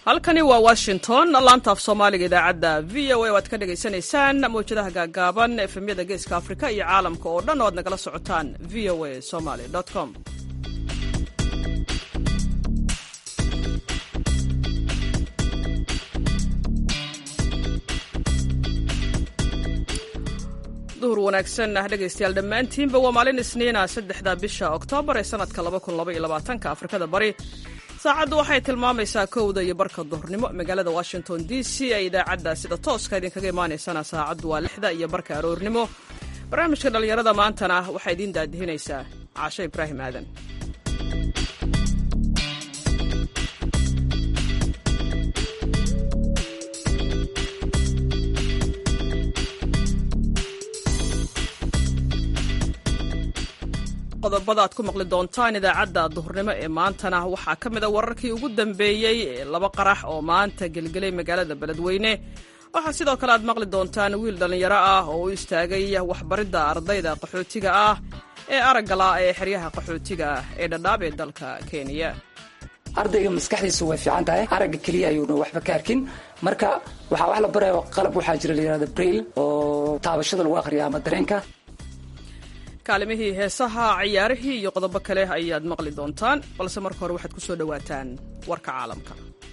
halkani waa Washington laanta af Soomaaliga idaacadda VOA waad ka dhageysanaysaan mowjadaha gaagaaban efemyada Geeska Afrika iyo caalamka oo dhan oo aad nagala socotaan voasomali.com. duhur wanaagsan dhegeystayaal dhammaantiinba waa maalin Isniina 3 bisha Oktoobar ee sanadka 2022 Afrikada Bari. saacaddu waxay tilmaamaysaa 1:00 duhurnimo magaalada Washington DC ee idaacadda sida tooska idinkaga imaanaysana saacaddu waa 6:00 aroornimo. barnaamijka dhalinyarada maantana waxay idin daadihinaysaa Caasha Ibraahim Aadan. qodobada aad ku maqli doontaan idaacadda duhurnimo ee maantana waxaa ka mid ah wararkii ugu dambeeyey ee 2 qarax oo maanta gelgelay magaalada Beledweyne. waxaa sidoo kale aad maqli doontaan wiil dhalinyaro ah oo u istaagay waxbaridda ardayda qaxootiga ah ee aragala ee xeryaha qaxootiga ah ee Dadaab ee dalka Kenya. ardayga maskaxdiisu way fiican tahay, aragga kaliya ayuuna waxba ka arkin. marka waxaa wax la barayo qalab waxaa jira la yiraahdo braille oo taabashada lagu akhriyo ama dareenka. kaalimihii heesaha, ciyaarihii iyo qodobo kale ayaad maqli doontaan, balse marka hore waxaad ku soo dhawaataan warka caalamka.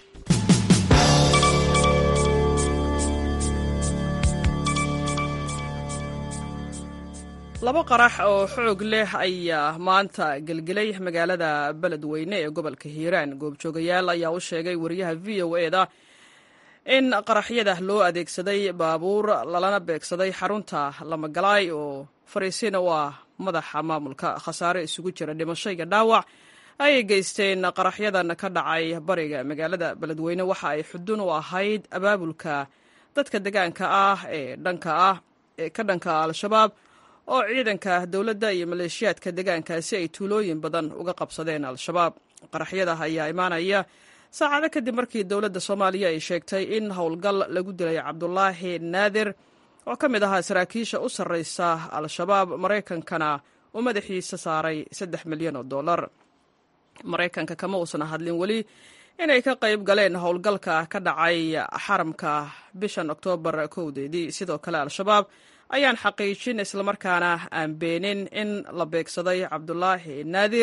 laba qarax oo xoog leh ayaa maanta gelgelay magaalada Beledweyne ee gobolka Hiiraan. goobjoogayaal ayaa u sheegay wariyaha VOA-da in qaraxyada loo adeegsaday baabuur lalana beegsaday xarunta Lamagalaay oo fariisiin u ah madaxa maamulka. khasaare isugu jira dhimasho iyo dhaawac ay geysteen qaraxyadan ka dhacay bariga magaalada Beledweyne. waxa ay xudun u ahayd abaabulka dadka deegaanka ah ee ka dhanka al-shabaab oo ciidanka dowladda iyo maleeshiyaadka deegaankaasi ay tuulooyin badan uga qabsadeen al-shabaab. qaraxyada ayaa imaanaya saacado kadib markii dowladda Soomaaliya ay sheegtay in howlgal lagu dilay Cabdulaahi Naadir oo ka mid ahaa saraakiisha u sarreysa al-shabaab, Maraykankana uu madaxiisa saaray $3 milyan. Maraykanka kama uusan hadlin weli inay ka qayb galeen howlgalka ka dhacay xaramka bishan Oktoobar 1. sidoo kale al-shabaab ayaan xaqiijin islamarkaana aan beenin in la beegsaday Cabdulaahi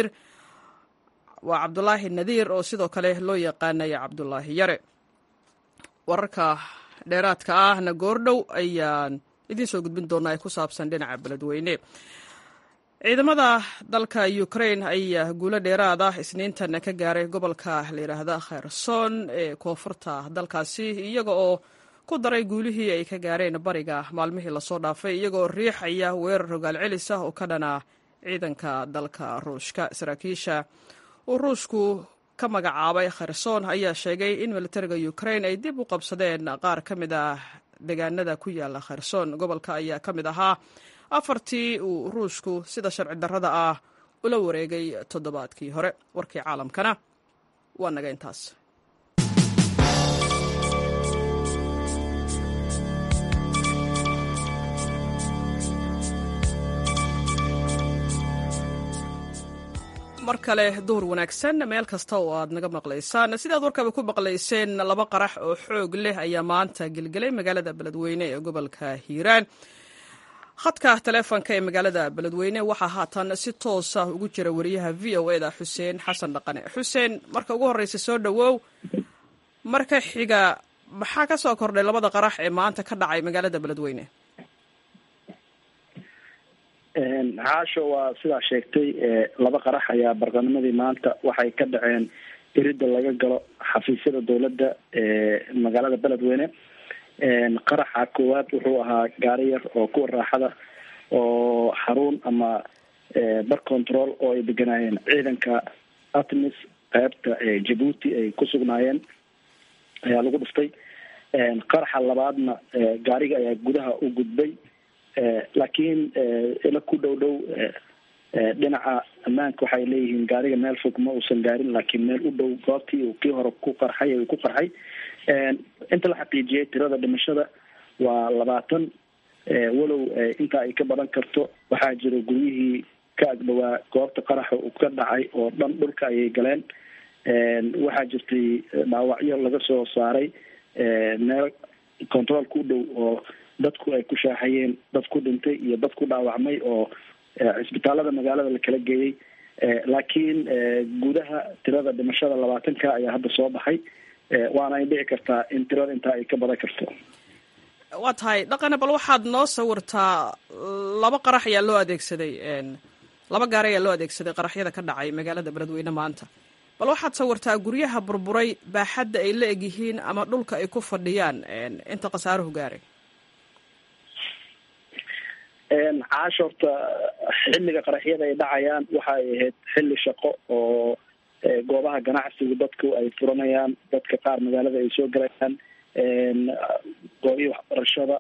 Nadiir oo sidoo kale loo yaqaanay Cabdulaahi Yare. wararka dheeraadka ahna goordhow ayaan idiin soo gudbin doonaa ku saabsan dhinaca Beledweyne. ciidamada dalka Ukraine ayaa guulo dheeraad ah Isniintan ka gaaray gobolka la yiraahdo Kherson ee koonfurta dalkaasi, iyaga oo ku daray guulihii ay ka gaareen bariga maalmihii lasoo dhaafay, iyagoo riixaya weerar rogaal celis ah oo ka dhana ciidanka dalka Ruushka. saraakiisha uu Ruushku ka magacaabay Kherson ayaa sheegay in militariga Ukraine ay dib u qabsadeen qaar ka mid ah deegaanada ku yaala Kherson. gobolka ayaa ka mid ahaa 4tii uu Ruushku sida sharci darrada ah ula wareegay toddobaadkii hore. warkii caalamkana waa naga intaas. mar kale duhur wanaagsan meel kasta oo aad naga maqlaysaan. sidaad warkaba ku maqlayseen, 2 qarax oo xoog leh ayaa maanta gelgelay magaalada Beledweyne ee gobolka Hiiraan. khadka taleefanka ee magaalada Beledweyne waxaa haatan si toos ah ugu jira wariyaha VOA-da Xuseen Xasan Dhaqane. Xuseen, marka ugu horreysa soo dhawow. marka xiga maxaa ka soo kordhay 2 qarax ee maanta ka dhacay magaalada Beledweyne? caasho waa sidaa sheegtay, 2 qarax ayaa barqanimadii maanta waxay ka dhaceen iridda laga galo xafiisyada dowladda ee magaalada Beledweyne. qaraxa koowaad wuxuu ahaa gaari yar oo kuwa raaxada oo xarun ama bar control oo ay deganaayeen ciidanka ATMIS qaybta Djibouti ay ku sugnaayeen ayaa lagu dhuftay. qaraxa labaadna gaariga ayaa gudaha u gudbay, laakiin ila ku dhow dhinaca ammaanka waxay leeyihiin gaariga meel fog ma uusan gaarin, laakiin meel u dhow goobtii uu kii hore ku qarxay. inta la xaqiijiyay tirada dhimashada waa 20, walow inta ay ka badan karto. waxaa jira guryihii ka agdhawaa goobta qaraxa uu ka dhacay oo dhan dhulka ayay galeen. waxaa jirtay dhaawacyo laga soo saaray meel controolka u dhow oo dadku ay ku shaaxayeen, dad ku dhintay iyo dad ku dhaawacmay oo cisbitaalada magaalada la kala geeyey. laakiin gudaha tirada dhimashada 20 ayaa hadda soo baxay, waana ay dhici kartaa in tirada intaa ay ka badan karto. waa tahay dhaqane, bal waxaad noo sawirtaa 2 qarax ayaa loo adeegsaday, 2 gaari ayaa loo adeegsaday qaraxyada ka dhacay magaalada beledweyne maanta. bal waxaad sawirtaa guryaha burburay, baaxadda ay la egyihiin ama dhulka ay ku fadhiyaan, inta khasaaruhu gaaray. caasho, horta xilliga qaraxyada ay dhacayaan waxa ay ahayd xilli shaqo oo goobaha ganacsiga dadku ay furanayaan, dadka qaar magaalada ay soo galayaan, goobihi waxbarashada,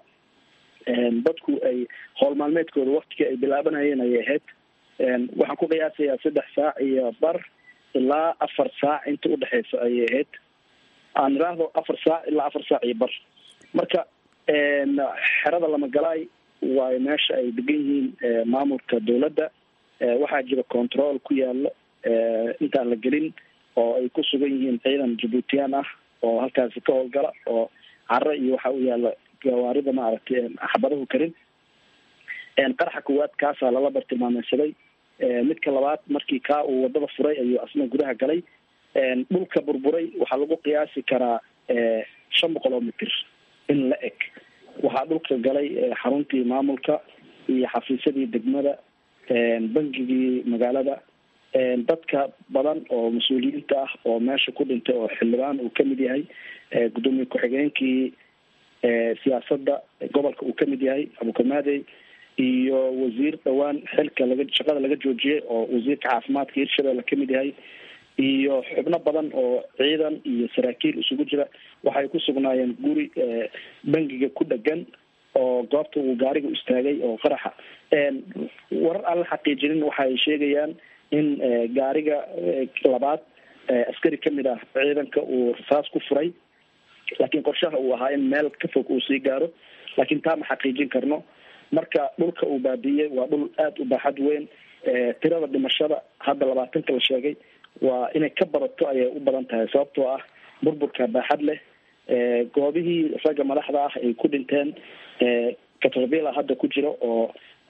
dadku ay howl maalmeedkooda waktiga ay bilaabanayeen ayay ahayd. waxaan ku qiyaasayaa 3 saac iyo bar ilaa 4 saac inta udhexeysa ayay ahayd. aan iraahdo 4 saac ilaa 4 saac iyo bar. marka xerada Lamagalaay waa meesha ay degan yihiin maamulka dawladda. waxaa jira control ku yaalo intaan la gelin oo ay ku sugan yihiin ciidan Djiboutian ah oo halkaasi ka howlgala, oo carro iyo waxa u yaala gawaarida maaragtay xabadahu karin. qaraxa koowaad kaasaa lala bartilmaameysaday. midka labaad markii kaa uu wadada furay ayuu asna gudaha galay. dhulka burburay waxaa lagu qiyaasi karaa 500 mitir in la eg. waxaa dhulka galay xaruntii maamulka iyo xafiisyadii degmada, bangigii magaalada, dadka badan oo mas-uuliyiinta ah oo meesha ku dhintay oo xildhibaan uu kamid yahay, gudoomiye ku-xigeenkii siyaasadda gobolka uu kamid yahay Abukamadey, iyo wasiir dhawaan xilka shaqada laga joojiyey oo wasiirka caafimaadka Hirshabelle kamid yahay, iyo xubno badan oo ciidan iyo saraakiil isugu jira. waxay ku sugnaayeen guri bangiga ku dhegan oo goobta uu gaariga istaagay oo qaraxa. warar aan la xaqiijinin waxay sheegayaan in gaariga labaad askari kamid ah ciidanka uu rasaas ku furay, laakiin qorshaha uu ahaa in meel ka fog uu sii gaaro, laakiin taa ma xaqiijin karno. marka dhulka uu baabiiyey waa dhul aada u baaxad weyn. tirada dhimashada hadda 20 la sheegay waa inay ka badato ayay u badan tahay, sababtoo ah burburka baaxad leh. goobihii ragga madaxda ah ay ku dhinteen, katrabila hadda ku jiro oo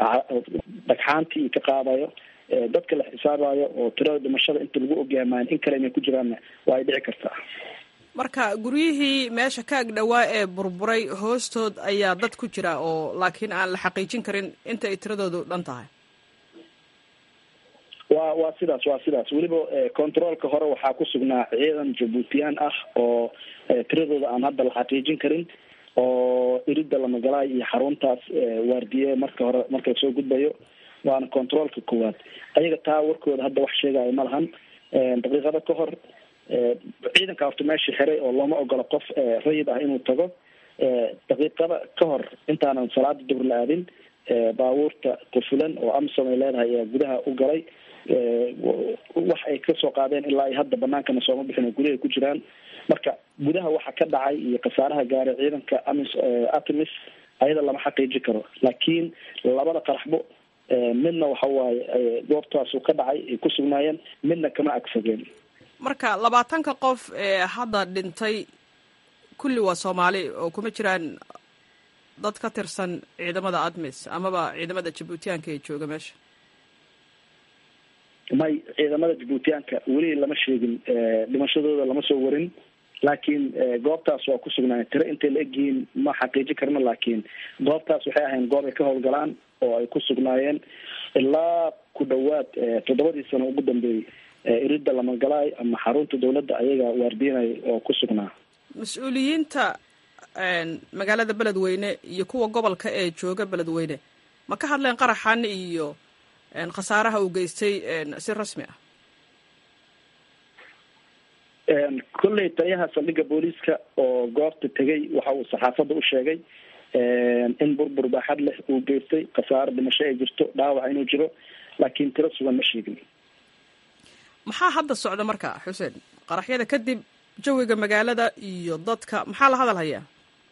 dhagxaantii ka qaadayo, dadka la xisaabayo oo tirada dhimashada inta lagu ogyahay in kale inay ku jiraan waa ay dhici kartaa. marka guryihii meesha ka agdhawaa ee burburay hoostood ayaa dad ku jira oo laakiin aan la xaqiijin karin inta ay tiradoodu dhan tahay. waa sidaas weliba controolka hore waxaa ku sugnaa ciidan Djiboutian ah oo tiradooda aan hadda la xaqiijin karin, oo irida Lamagalaay iyo xaruntaas waardiye markay soo gudbayo. waana controolka koowaad. ayaga taa warkooda hadda wax sheegaya ma lahan. daqiiqado ka hor ciidanka horta meesha xiray oo looma ogola qof rayid ah inuu tago. daqiiqada ka hor intaanan salaada duhur la aadin, baabuurta qufulan oo Amsom ay leedahay ayaa gudaha u galay. wax ay kasoo qaadeen ilaa ay hadda banaankana sooma bixin oo gudaha ku jiraan. marka gudaha waxa ka dhacay iyo khasaaraha gaaray ciidanka Artemis ayada lama xaqiijin karo, laakiin labada qaraxbo midna waxa waaye goobtaas uu ka dhacay ay ku sugnaayeen, midna kama agsageen. marka 20 qof hadda dhintay kulli waa Soomaali oo kuma jiraan dad ka tirsan ciidamada Artemis amaba ciidamada Djiboutianka ee jooga meesha. may ciidamada Djiboutianka weli lama sheegin, dhimashadooda lama soo warin, laakiin goobtaas waa ku sugnaayeen. tiro intay la egyihiin ma xaqiijin karno, laakiin goobtaas waxay ahayn goob ay ka howlgalaan oo ay ku sugnaayeen ilaa ku dhawaad 7 sano ugu dambeeyey. irida Lamagalaay ama xarunta dawladda ayaga waardiyinay oo ku sugnaa. mas-uuliyiinta magaalada beledweyne iyo kuwa gobolka ee jooga beledweyne ma ka hadleen qaraxan iyo khasaaraha uu geystay si rasmi ah? kolley taliyaha saldhigga booliiska oo goobta tegay waxa uu saxaafadda u sheegay in burbur baaxad leh uu geystay, khasaaro dhimasho ay jirto, dhaawac inuu jiro, laakiin tiro sugan ma sheegin. maxaa hadda socda marka xuseen, qaraxyada kadib jawiga magaalada iyo dadka maxaa la hadal hayaa?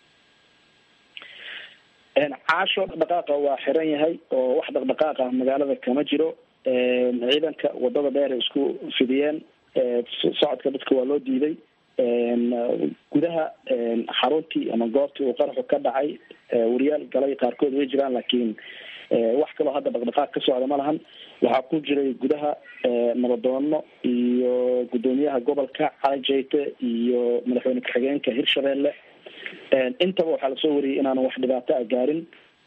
caasho dhaqdhaqaaqa waa xiran yahay oo wax dhaqdhaqaaqa magaalada kama jiro. ciidanka wadada dheer ay isku fidiyeen, socodka dadka waa loo diiday. gudaha xaruntii ama goobtii uu qaraxu ka dhacay wariyaal galay qaarkood way jiraan, laakiin wax kaloo hadda dhaqdhaqaaq ka socda ma lahan. waxaa ku jiray gudaha nabadoono iyo gudoomiyaha gobolka cali jayte iyo madaxweyne ku-xigeenka hirshabelle. intaba waxaa lasoo wariyay inaanan wax dhibaato a gaarin.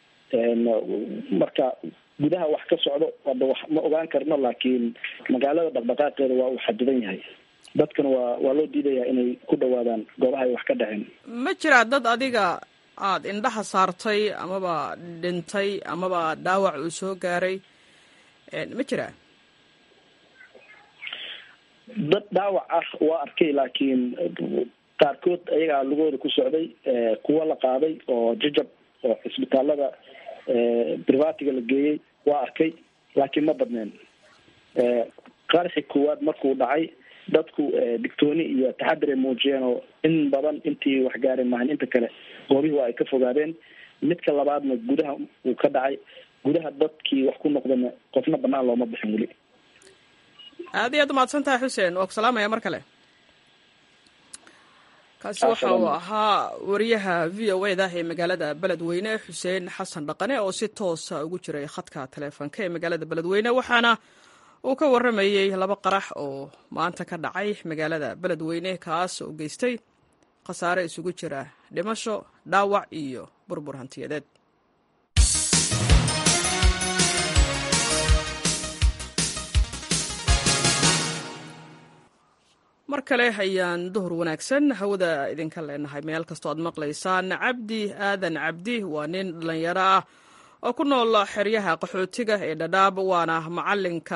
marka gudaha wax ka socdo hadda wax ma ogaan karno, laakiin magaalada dhaqdhaqaaqeeda waa uu xadidan yahay. dadkana waa loo diidayaa inay ku dhawaadaan goobaha ay wax ka dhaceen. ma jiraa dad adiga aada indhaha saartay amaba dhintay amaba dhaawac uu soo gaaray ma jiraa? dad dhaawac ah waa arkay, laakiin qaarkood ayagaa lugooda ku socday, kuwa la qaaday oo jajab oo cisbitaalada privatiga la geeyey waa arkay, laakiin ma badneen. qaraxi koowaad markuu dhacay dadku digtooni iyo taxadir ay muujiyeen oo in badan intii wax gaari maahan, inta kale goobihii waa ay ka fogaadeen. midka labaadna gudaha uu ka dhacay, gudaha dadkii wax ku noqdana qofna banaan looma bixin weli. aad iyo aad umahadsan tahay xuseen, waa ku salaamaya mar kale. kaasi waxa uu ahaa wariyaha v o eda ee magaalada beledweyne xuseen xasan dhaqane oo si toosa ugu jiray khadka taleefonka ee magaalada beledweyne, waxaana uu ka waramayey 2 qarax oo maanta ka dhacay magaalada beledweyne, kaas oo geystay khasaare isugu jira dhimasho, dhaawac iyo burbur hantiyadeed. mar kale ayaan duhur wanaagsan hawada idinka leenahay meel kastoo aad maqlaysaan. cabdi aadan cabdi waa nin dhalinyaro ah oo ku nool xeryaha qaxootiga ee dhadhaab, waana macalinka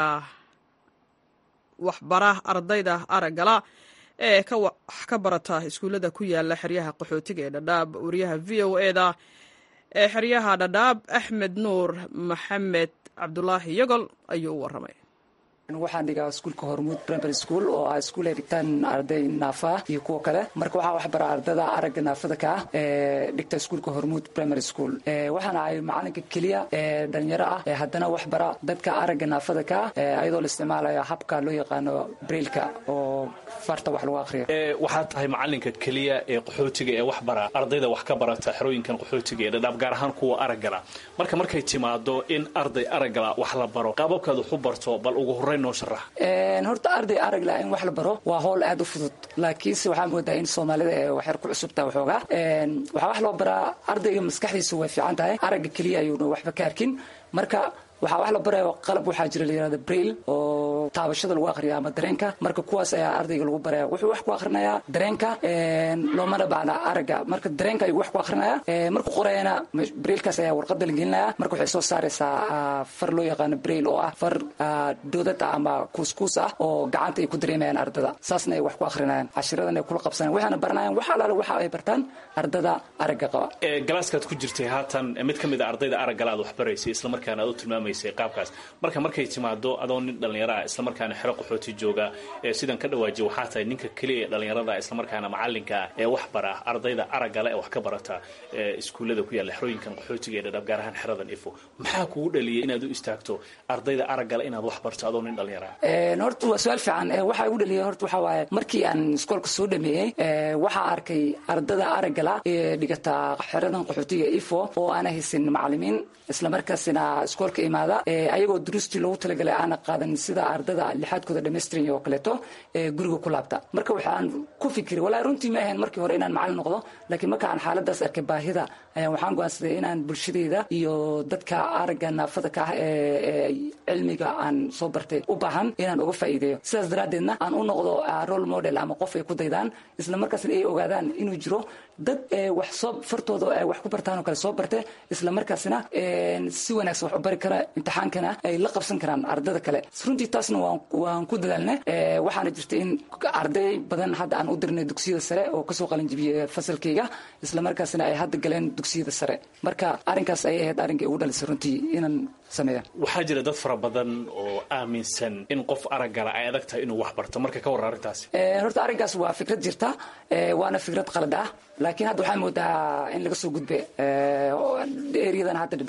waxbara ardayda araggala ee wax ka barata iskuullada ku yaala xeryaha qaxootiga ee dhadhaab. wariyaha v o eda ee xeryaha dhadhaab axmed nuur maxamed cabdulaahi yagol ayuu u waramay. waxaan dhigaa iskuulka hormuud primary school oo ah iskuul ay dhigtaan arday naafa iyo kuwa kale. marka waxaa waxbara ardada aragga naafada ka ah ee dhigta iskuulka hormuud primary school. waxaan ahay macalinka keliya ee dhalinyaro ah ee haddana waxbara dadka aragga naafada ka ah iyadoo la isticmaalayo habka loo yaqaano brailka oo farta wax lagu akhriyo. waxaad tahay macalinka keliya ee qaxootiga ee waxbara ardayda wax ka barata xerooyinkan qaxootiga ee dhadhaab, gaar ahaan kuwa araggala. markay timaado in arday araggala wax la baro, qaababkaad wax u barto bal ugu horreyn horta arday aragla in wax la baro waa howl aad u fudud, laakiinse waxaa moodaa in soomaalida ee waxyar ku cusubtaa waxoogaa. waxaa wax loo baraa ardayga maskaxdiisu way fiican tahay, aragga keliya ayuuna waxba ka arkin. marka waxaa wax la barayo qalab waxaa jira la yirahdo braille oo taabashada lagu akhriyo ama dareenka. marka kuwaas ayaa ardayga lagu baraya. wuxuu wax ku akhrinayaa dareenka, loomana baahna aragga. marka dareenka ayuu wax ku akhrinayaa. markuu qorayana braillekaas ayaa warqada la gelinaya. marka waxay soo saaraysaa far loo yaqaano braille oo ah far doodad ah ama kuuskuus ah oo gacanta ay ku dareemayaan ardada. saasna ay wax ku akhrinayaan, cashiradan ay kula qabsanayaan, waxaana baranayaan wax alaale waxa ay bartaan ardada aragga qaba. galaaskaad ku jirtay haatan mid ka mid a ardayda araggala aad wax baraysay, isla markaana aad u tilmaamaysay qaabkaas. markay timaado adoo nin dhalinyaro ah isla markaana xero qaxooti jooga sidan ka dhawaajiy, waxaa tahay ninka keliya ee dhalinyarada isla markaana macalinka ee wax bara ardayda araggale ee wax ka barata iskuullada ku yaalla xerooyinkan qaxootiga ee dhadhaab, gaar ahaan xeradan ifo. maxaa kugu dhaliyay inaad u istaagto ardayda araggale inaad wax barto adoo nin dhalinyaro ah? horta waa su-aal fiican. waxaa igu dhaliyay horta waxaa waaye markii aan iskoolka soo dhameeyey waxaa arkay ardada araggala ee dhigata xeradan qaxootiga ifo oo aana haysan macalimiin, isla markaasina iskoolka imaada ayagoo duruustii loogu talagalay aana qaadan sida ardada lixaadkooda dhammaystiran oo kaleeto guriga ku laabta. marka waxaan ku fikiray walahi runtii ma ahayn markii hore inaan macalin noqdo, laakiin marka aan xaaladaas arkay baahida ayaan waxaan go'aansaday inaan bulshadeyda iyo dadka aragga naafada ka ah ee cilmiga aan soo bartay u baahan inaan uga faa'iideeyo. sidaas daraaddeedna aan u noqdo role model ama qof ay ku daydaan, isla markaasna ay ogaadaan inuu jiro dad wax soo fartooda ay wax ku bartaan oo kale soo barte, isla markaasna si wanaagsan wax u bari kara, imtixaankana ay la qabsan karaan ardada kale. runtii taasna waan ku dadaalnay. waxaana jirta in arday badan hadda aan u dirnay dugsiyada sare oo kasoo qalin jibiyey fasalkayga, isla markaasna ay hadda galeen dugsiyada sare. marka arrinkaas ayay ahayd arrinkii ugu dhalisay runtii inaan sameeya. waxaa jira dad fara badan oo aaminsan in qof araggala ay adag tahay inuu wax barto, marka ka warran arrintaasi. horta arrinkaas waa fikrad jirta, waana fikrad qalad ah, laakiin hadda waxaa moodaa in laga soo gudbe eryadan hadda dhadhaab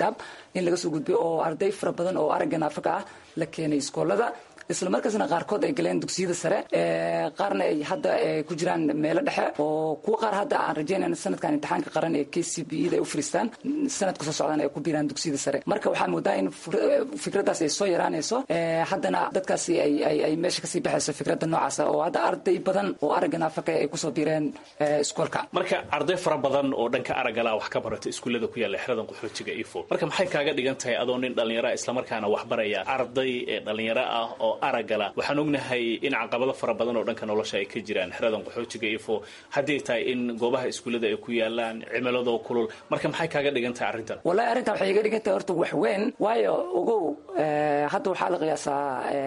in laga soo gudbay oo arday fara badan oo aragga naafaka ah la keenay iskoolada isla markaasna qaarkood ay galeen dugsiyada sare qaarna ay hadda ku jiraan meelo dhexe oo kuwa qaar hadda aan rajaynayna sanadkan imtixaanka qaran ee KCPE ay u fariistaan sanadka soo socdaan ay ku biiraan dugsiyada sare marka waxaa moodaa in fikradaas ay soo yaraanayso haddana dadkaasi ay meesha kasii baxayso fikradda noocaas oo hadda arday badan oo aragga naafaka ay kusoo biireen iskoolka marka arday fara badan oo dhanka aragala wax ka barata iskuullada ku yaala xeradan qaxootiga ifo marka maxay kaaga dhigan tahay adoo nin dhalinyaro isla markaana wax baraya arday dhalinyaro ah oo aragala waxaan ognahay in caqabado fara badan oo dhanka nolosha ay ka jiraan xeradan qaxootiga ifo haddii tahay in goobaha iskuullada ay ku yaalaan cimilado kulul marka maxay kaaga dhigan tahay arrintan wallahi arrintan waxay iga dhigan tahay horta wax weyn waayo ogow hadda waxaa la qiyaasaa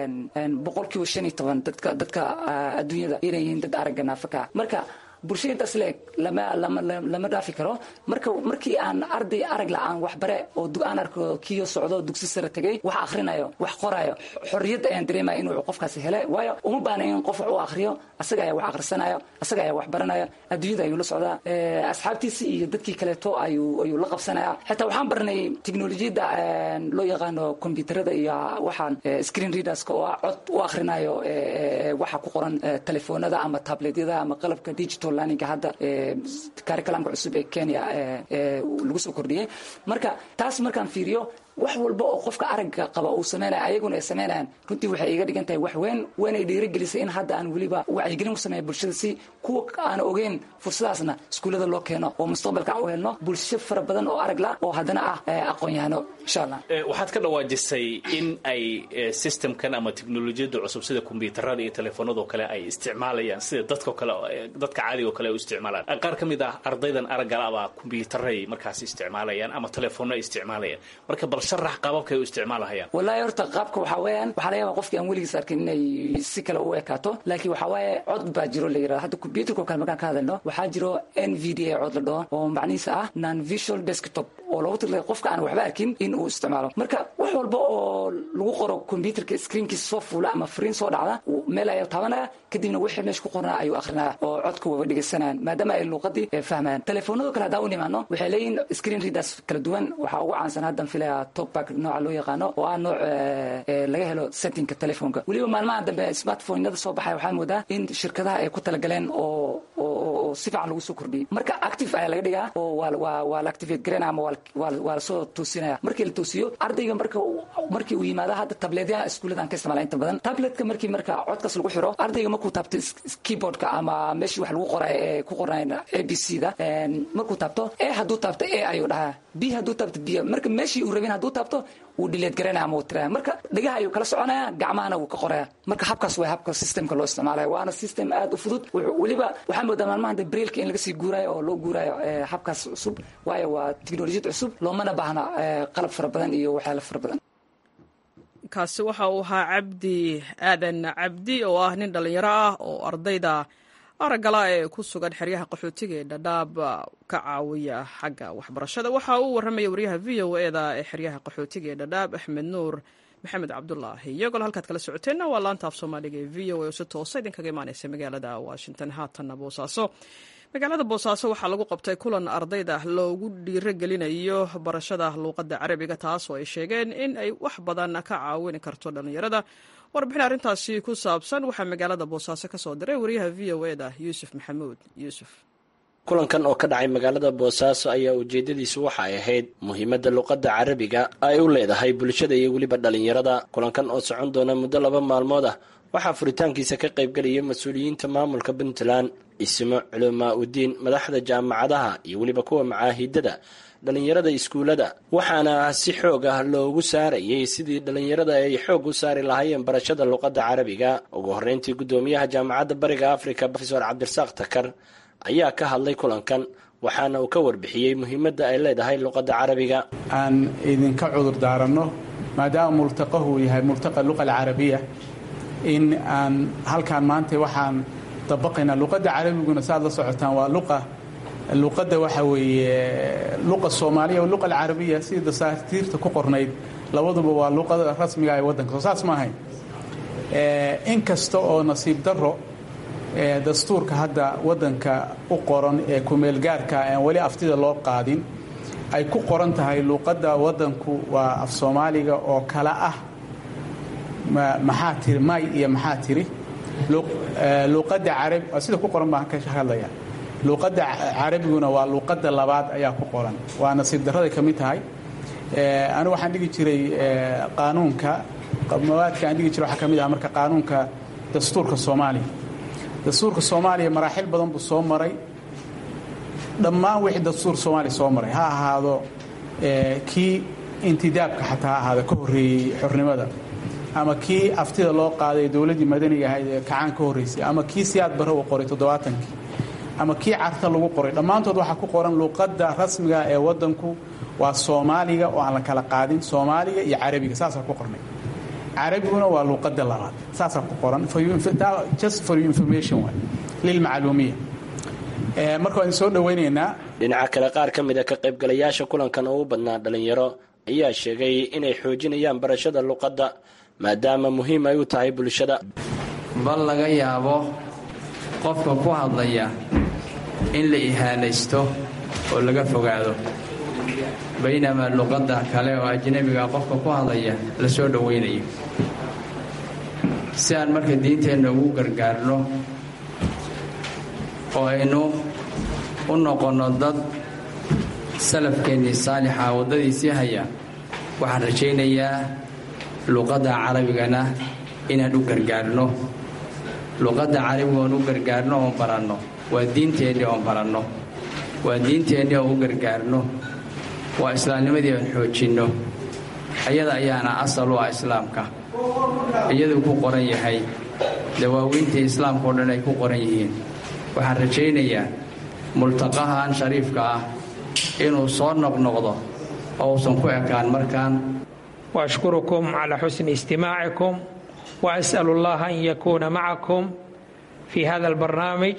15% dadka adduunyada inay yihiin dad aragga naafaka marka bulshadaas leeg lama dhaafi karo markii aan arday arag la'aan wax bare oo aan arko kiyo socdo dugsi sare tagay wax akhrinayo wax qorayo xorriyad ayaan dareemaya inuu qofkaasi helay waayo uma baahna in qof uu akhriyo asaga ayaa wax akhrisanayo asaga ayaa wax baranayo adduunyada ayuu la socdaa asxaabtiisa iyo dadkii kaleeto ayuu la qabsanaya xitaa waxaan barnay teknolojiyadda loo yaqaano kombiyuutarada iyo waxaan screen readerska oo cod u akhrinayo waxa ku qoran telefoonada ama tabletyada ama qalabka digital learning hadda curriculumka cusub ee Kenya lagu soo kordhiyay marka taas markaan fiiriyo wax walba oo qofka aragga qaba uu sameeyo ayaguna ay sameeyaan runtii waxay iga dhigan tahay wax weyn ay dhiirigelisay in hadda aan waliba wacyigelin u sameeyo bulshada si kuwa aan ogeyn fursadaasna iskuulada loo keeno oo mustaqbalka u helno bulsho fara badan oo arag la oo haddana ah aqoon-yahano insha Allah waxaad ka dhawaajisay in ay systemkan ama teknolojiyada cusub sida kombiyuutarada iyo telefoonada kale ay isticmaalayaan sida dadka caadiga kale u isticmaalaan qaar kamid ah ardaydan aragga ah kombiyuutaray markaas isticmaalayaan ama telefoonada isticmaalayaan marka sharax qaababkay u isticmaalahayaan wallahi horta qaabka waxa weeyaan waxa laga yaabaa qofkii aan weligiis arkin inay si kale u ekaato laakiin waxa waaye cod baa jiro la yiraahdo hadda computerka kale markaan ka hadalno waxaa jiro NVDA cod la dhaho oo macnihiisa ah non visual desktop oo loogu talagalay qofka aan waxba arkin in uu isticmaalo marka wax walba oo lagu qoro computerka screenkiisa soo fuula ama fariin soo dhacda meel ayuu taabanaya kadibna wixii meesha ku qornaa ayuu akhrinaya oo codka wada dhegeysanayaan maadaama ay luqadii fahmaan telefoonada kale hadaa u nimaano waxay leeyihiin screen readers kala duwan waxaa ugu caansan haddan filaya talkback nooca loo yaqaano oo ah nooc laga helo settingka telefoonka weliba maalmaha dambe smartphone-yada soo baxay waxaa moodaa in shirkadaha ay ku talagaleen oo si fiican lagu soo kordhiyey marka active ayaa laga dhigaa oo waa la activate gareynaya ama waa lasoo toosinaya markii la toosiyo ardayga markii uu yimaado hadda tableetyaha iskuulladan ka isticmaala inta badan tabletka markii marka codkaas lagu xiro ardayga markuu taabto keyboardka ama meeshii wax lagu qoray ee ku qornayn ABC-da markuu taabto hadduu taabto ayuu dhahaa b hadduu taabto b marka meeshii uu rabin hadduu taabto wuu dhileed garanaya ama uu tiraya marka dhagaha ayuu kala soconaya gacmahana wuu ka qoraya marka habkaas waa habka systemka loo isticmaalayo waana system aad u fudud weliba waxaa moodaa maalmahan de brailka in laga sii guurayo oo loo guurayo habkaas cusub waayo waa teknolojiyad cusub loomana baahna qalab fara badan iyo waxyaalo fara badan kaasi waxa uu ahaa cabdi aadan cabdi oo ah nin dhallinyaro ah oo ardayda araggala ee ku sugan xeryaha qaxootiga ee dhadhaab ka caawiya xagga waxbarashada waxa uu warramaya wariyaha VOA-da ee xeryaha qaxootiga ee dhadhaab axmed nuur maxamed cabdulaahi iyagoo halkaad kala socoteenna waa laanta af soomaaliga ee VOA oo si toosa idinkaga imaanaysa magaalada Washington haatanna Boosaaso magaalada Boosaaso waxaa lagu qabtay kulan ardayda loogu dhiirigelinayo barashada luuqadda carabiga taas oo ay sheegeen in ay wax badan ka caawin karto dhalinyarada warbixin arrintaasi ku saabsan waxaa magaalada Boosaaso ka soo diray wariyaha VOA-da Yuusuf Maxamuud Yuusuf kulankan oo ka dhacay magaalada Boosaaso ayaa ujeedadiisu waxa ay ahayd muhiimadda luqadda carabiga ay u leedahay bulshada iyo weliba dhalinyarada kulankan oo socon doona muddo 2 maalmood ah waxaa furitaankiisa ka qaybgelaya mas-uuliyiinta maamulka Puntland ismo culumaa udiin madaxda jaamacadaha iyo weliba kuwa macaahidada dhalinyarada iskuulada waxaana si xoog ah loogu saarayay sidii dhalinyarada ay xoog u saari lahaayeen barashada luqadda carabiga ugu horreyntii gudoomiyaha jaamacadda bariga Afrika Professor Cabdirasaaq Takar ayaa ka hadlay kulankan waxaana uu ka warbixiyey muhiimadda ay leedahay luqadda carabiga aan idinka cudur daarano maadaama multaqahu yahay multaqa luqa carabiya in aan halkaan maanta waxaan dabaqaynaa luqadda carabiguna saad la socotaan waa luqadda waxa weeye luqa Soomaaliya iyo luqa carabiya sida dasaatiirta ku qornayd labaduba waa luqada rasmiga ee wadanka saas ma ahayn inkasta oo nasiib darro dastuurka hadda wadanka u qoran ee ku meel gaarka aan wali aftida loo qaadin ay ku qoran tahay luuqadda waddanku waa af soomaaliga oo kala ah maxaa tiri may iyo maxaa tiri luuqadda carabi sida ku qoran baan ka hadlaya luuqadda carabiguna waa luuqadda labaad ayaa ku qoran waa nasiib darrada ka mid tahay anigu waxaan dhigi jiray qaanuunka mawaadka aan dhigi jiray waxaa ka mid ah marka qaanuunka dastuurka soomaaliya maraaxil badan buu soo maray dhammaan wixii dastuur soomaaliya soo maray ha ahaado kii intidaabka xataa ha ahaado ka horreeyey xornimada ama kii aftida loo qaaday dowladdii madaniga ahayd ee kacaan ka horraysay ama kii siyaad barre uu qoray 70-kii ama kii carta lagu qoray dhammaantood waxaa ku qoran luuqadda rasmiga ee waddanku waa soomaaliga oo aan la kala qaadin soomaaliga iyo carabiga saasaa ku qornay carabiguna waa luuqadda labaad saasaa ku qoran just for information lilmacluumiya marka waan soo dhawaynaynaa dhinaca kale qaar ka mid a ka qaybgalayaasha kulankan oo u badnaa dhallinyaro ayaa sheegay inay xoojinayaan barashada luuqadda maadaama muhiim ay u tahay bulshada bal laga yaabo qofka ku hadlaya in la ihaanaysto oo laga fogaado baynamaa luqadda kale oo ajnabiga qofka ku hadlaya la soo dhowaynayo si aan marka diinteenna ugu gargaarno oo aynu u noqonno dad salafkeennii saalixa waddadiisii haya waxaan rajaynayaa luqadda carabigana inaan u gargaarno luqadda carabiga oon u gargaarno oon baranno waa diinteennii oon baranno waa diinteennii oon u gargaarno waa islaamnimadii oon xoojinno ayada ayaana asal u ah islaamka iyaduu ku qoran yahay dawaawiintii islaamka oo dhan ay ku qoran yihiin waxaan rajaynayaa multaqahan shariifka ah inuu soo noqnoqdo oo uusan ku ekaan markaan وأشكركم على حسن استماعكم وأسأل الله أن يكون معكم في هذا البرنامج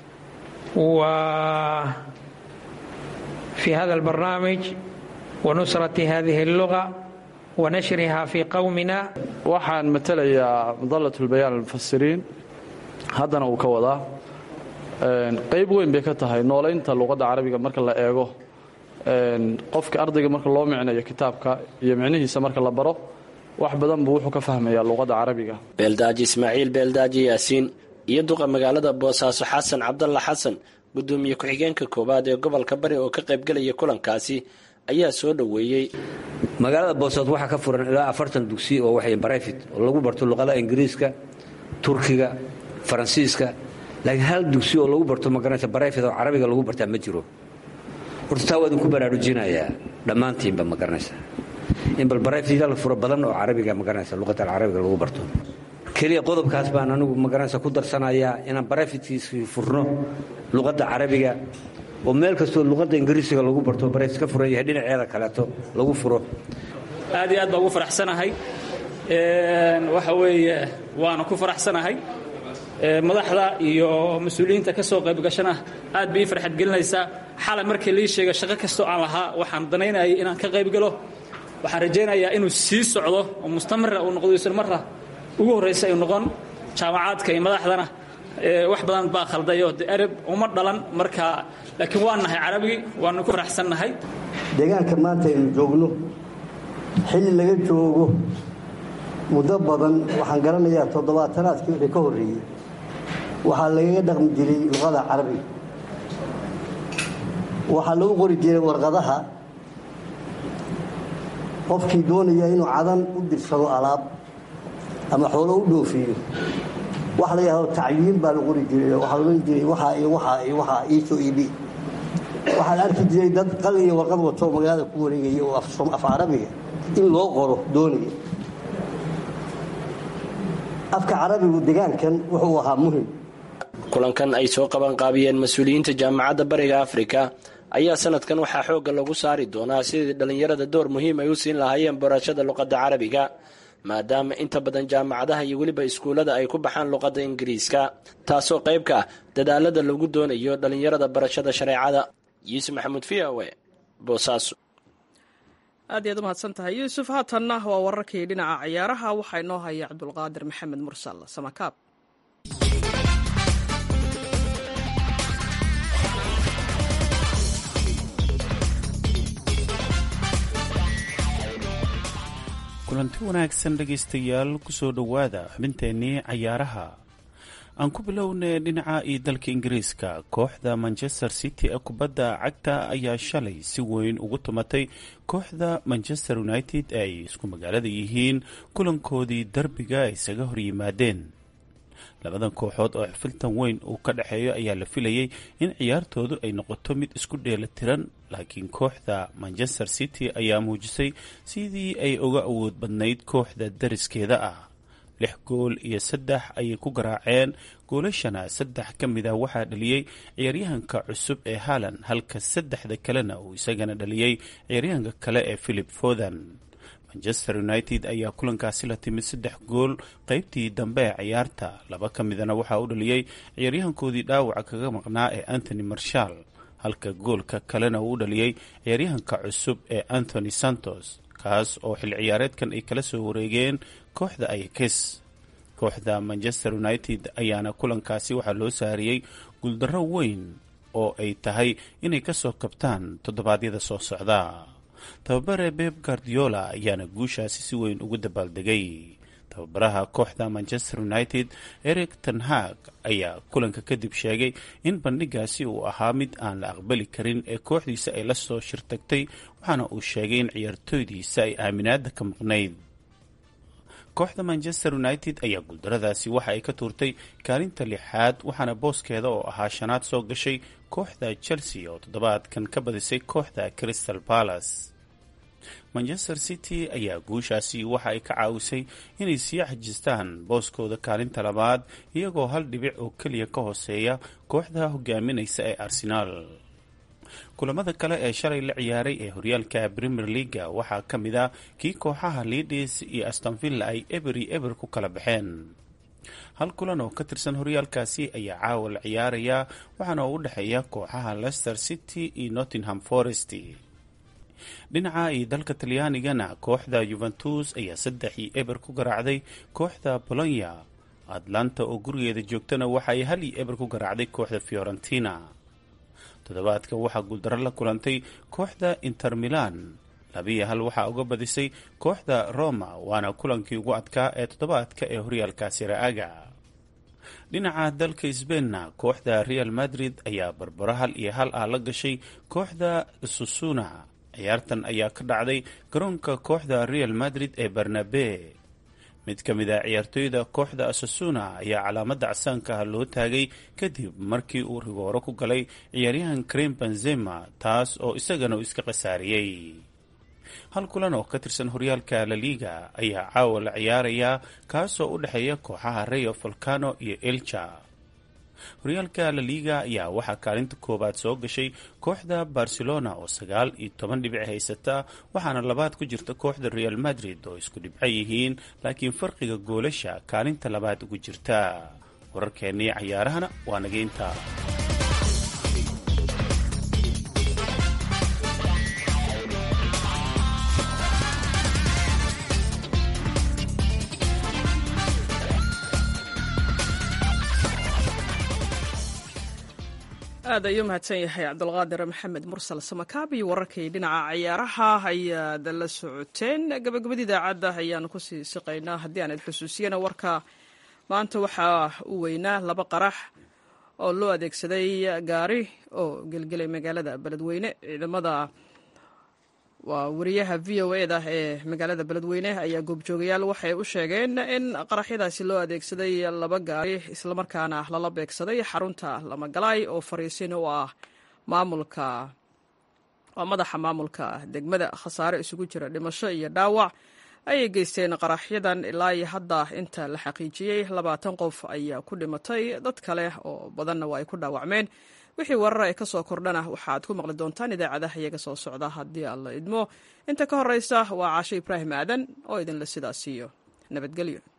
ونصرة هذه اللغة ونشرها في قومنا. waxaan matalayaa madalat ulbayaan almufasiriin haddana uu ka wadaa qayb weyn bay ka tahay noolaynta luqadda carabiga marka la eego qofka ardayga marka loo micnayo kitaabka iyo micnihiisa marka la baro wax badan buu wuxuu ka fahmayaa luqadda carabiga. beeldaaji ismaaciil beeldaaji yaasiin iyo duqa magaalada boosaaso xasan cabdalla xasan gudoomiye ku-xigeenka koowaad ee gobolka bari oo ka qaybgelaya kulankaasi ayaa soo dhoweeyey. magaalada boosaaso waxaa ka furan ilaa 40 dugsi oo waxay barayfit oo lagu barto luqadaha ingiriiska turkiga faransiiska laakiin hal dugsi oo lagu barto magaranaysa barayfit oo carabiga lagu bartaa ma jiro. horta taa waa idinku baraarujinayaa dhammaantiinba ma garanaysa in bal barayfida la furo badan oo carabiga ma garanaysa luqadda carabiga lagu barto kaliya qodobkaas baan anigu ma garanaysa ku darsanayaa inaan barayfidkiisii furno luqadda carabiga oo meel kastoo luqadda ingiriisiga lagu barto barayfid ka furan yahay dhinaceeda kaleeto lagu furo. aad iyo aad baan ugu faraxsanahay waxa weeye waana ku faraxsanahay madaxda iyo mas-uuliyiinta ka soo qayb gashana aad bay ii farxad gelinaysaa xalay markii lii sheegay shaqo kastoo aan lahaa waxaan danaynayay inaan ka qayb galo waxaan rajaynayaa inuu sii socdo oo mustamira uu noqdo isla marra ugu horraysa ay noqon jaamacaadka iyo madaxdana wax badan baa khaldayo arab uma dhalan marka laakiin waan nahay carabi waanu ku faraxsannahay. deegaanka maanta aynu joogno xilli laga joogo muddo badan waxaan garanayaa 70-aadkii wixii ka horreeyey waxaa lagaga dhaqmi jiray luqada carabiga waxaa lagu qori jiray warqadaha qofkii doonaya inuu cadan u dirsado alaab ama xoolo u dhoofiyo waxa la yidhahdo tacyiin baa la qori jiray waxaa la jiray waxaa iyo waxaa iyo waxaa iisoo iibi waxaa la arki jiray dad qalin iyo warqad wato magaalada ku wareegaya oo af carabiga in loo qoro doonaya afka carabigu deegaankan wuxuu ahaa muhim. kulankan ay soo qabanqaabiyeen mas-uuliyiinta jaamacadda bariga afrika ayaa sanadkan waxaa xoogga lagu saari doonaa sidii dhallinyarada door muhiim ay u siin lahaayeen barashada luqadda carabiga maadaama inta badan jaamacadaha iyo weliba iskuullada ay ku baxaan luqadda ingiriiska taasoo qayb ka ah dadaalada lagu doonayo dhallinyarada barashada shareecada. yuusuf maxamuud v o e boosaaso. aad iyaad u mahadsan tahay yuusuf. haatanna waa wararkii dhinaca ciyaaraha waxaa inoo haya cabdulqaadir maxamed mursal samakaab. kulanti wanaagsan dhegaystayaal kusoo dhowaada xubinteennii cayaaraha aan ku bilownay dhinaca iyo dalka ingiriiska kooxda manchester city ee kubadda cagta ayaa shalay si weyn ugu tumatay kooxda manchester united ee ay isku magaalada yihiin kulankoodii derbiga ay isaga hor yimaadeen labadan kooxood oo xifiltan weyn uu ka dhexeeyo ayaa la filayay in ciyaartoodu ay noqoto mid isku dheelatiran laakiin kooxda manchester city ayaa muujisay sidii ay uga awood badnayd kooxda dariskeeda ah 6-3 ayay ku garaaceen goolashana 3 ka mid ah waxaa dhaliyey ciyaaryahanka cusub ee Haaland halka 3 kalena uu isagana dhaliyey ciyaaryahanka kale ee Philip Foden. Manchester United ayaa kulankaasi la timid 3 gool qaybtii dambe ee ciyaarta 2 ka midana waxaa u dhaliyey ciyaaryahankoodii dhaawaca kaga maqnaa ee Anthony Martial halka goolka kalena uu dhaliyey ciyaaryahanka cusub ee Anthony Santos kaas oo xil ciyaareedkan ay kala soo wareegeen kooxda Ajax. Kooxda Manchester United ayaana kulankaasi waxaa loo saariyey guuldarro weyn oo ay tahay inay ka soo kabtaan toddobaadyada soo socda. Tababare Pep Guardiola ayaana guushaasi si weyn ugu dabaaldegay. Tababaraha kooxda Manchester United Erik ten Hag ayaa kulanka kadib sheegay in bandhigaasi uu ahaa mid aan la aqbali karin ee kooxdiisa ay la soo shirtagtay waxaana uu sheegay in ciyaartooydiisa ay aaminaada ka maqnayd. Kooxda Manchester United ayaa guuldaradaasi waxa ay ka tuurtay kaalinta 6aad waxaana booskeeda oo ahaa 5aad soo gashay kooxda Chelsea oo toddobaadkan ka badisay kooxda Crystal Palace. Manchester City ayaa guushaasi waxa ay ka caawisay inay sii xajistaan booskooda kaalinta 2aad iyagoo 1 dhibic oo kaliya ka hooseeya kooxda hogaaminaysa ee Arsenal. kulamada kale ee shalay la ciyaaray ee horyaalka Premier League waxaa ka mid ah kii kooxaha Leeds iyo Aston Villa ay eber ku kala baxeen. hal kulan oo ka tirsan horyaalkaasi ayaa caawa la ciyaaraya waxaana u dhaxeeya kooxaha Leicester City iyo Nottingham Forest. dhinaca iyo dalka Talyaanigana kooxda Juventus ayaa 3-0 ku garaacday kooxda Bologna. Atlanta oo gurigeeda joogtana waxa ay 1-0 ku garaacday kooxda Fiorentina. toddobaadka waxaa guuldarro la kulantay kooxda Inter Milan 2-1 waxaa uga badisay kooxda Roma waana kulankii ugu adkaa ee toddobaadka ee horyaalka Serie A. dhinaca dalka Spainna kooxda Real Madrid ayaa barbaro 1-1 la gashay kooxda Osasuna. ciyaartan ayaa ka dhacday garoonka kooxda Real Madrid ee Bernabeu. mid ka mid ah ciyaartooyda kooxda Osasuna ayaa calaamada casaanka ah loo taagay kadib markii uu rigooro ku galay ciyaaryahan Karim Benzema taas oo isagana uu iska qasaariyey. hal kulan oo ka tirsan horyaalka La Liga ayaa caawa la ciyaaraya kaasoo u dhaxeeya kooxaha Rayo Vallecano iyo Elche. horyaalka La Liga ayaa waxaa kaalinta koobaad soo gashay kooxda Barcelona oo 19 dhibic haysata waxaana labaad ku jirta kooxda Real Madrid oo isku dhibco yihiin laakiin farqiga goolasha kaalinta labaad ugu jirta. wararkeennii cayaarahana waa nageynta. aad ayuu mahadsan yahay cabdulqaadir maxamed mursal samakaabi. wararkii dhinaca ciyaaraha ayaad la socoteen. gabagabada idaacadda ayaanu kusii siqaynaa. haddii aan xusuusiyana warka maanta waxaa u weynaa 2 qarax oo loo adeegsaday gaari oo gelgelay magaalada beledweyne. ciidamada waa wariyaha VOA-da ee magaalada beledweyne ayaa goobjoogayaal waxay u sheegeen in qaraxyadaasi loo adeegsaday 2 gaari islamarkaana lala beegsaday xarunta Lamagalaay oo fariisin u ah madaxa maamulka degmada. khasaare isugu jira dhimasho iyo dhaawac ayay geysteen qaraxyadan. ilaa iyo hadda inta la xaqiijiyey 20 qof ayaa ku dhimatay, dad kale oo badanna waa ay ku dhaawacmeen. wixii warar ay ka soo kordhana waxaad ku maqli doontaan idaacadaha iyaga soo socda haddii alla idmo. inta ka horeysa waa Caasho Ibraahim Aadan oo idinla sidaas siiyo nabadgelyo.